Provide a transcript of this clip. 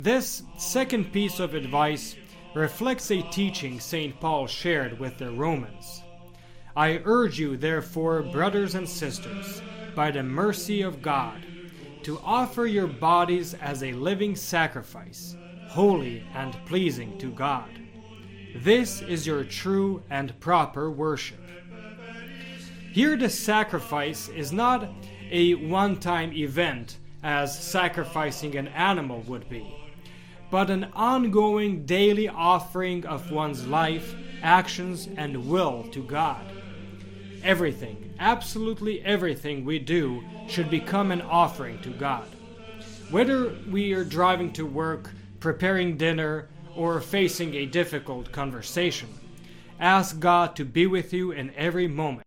This second piece of advice reflects a teaching St. Paul shared with the Romans. I urge you, therefore, brothers and sisters, by the mercy of God, to offer your bodies as a living sacrifice, holy and pleasing to God. This is your true and proper worship. Here the sacrifice is not a one-time event as sacrificing an animal would be, but an ongoing daily offering of one's life, actions, and will to God. Everything, absolutely everything we do should become an offering to God. Whether we are driving to work, preparing dinner, or facing a difficult conversation, ask God to be with you in every moment.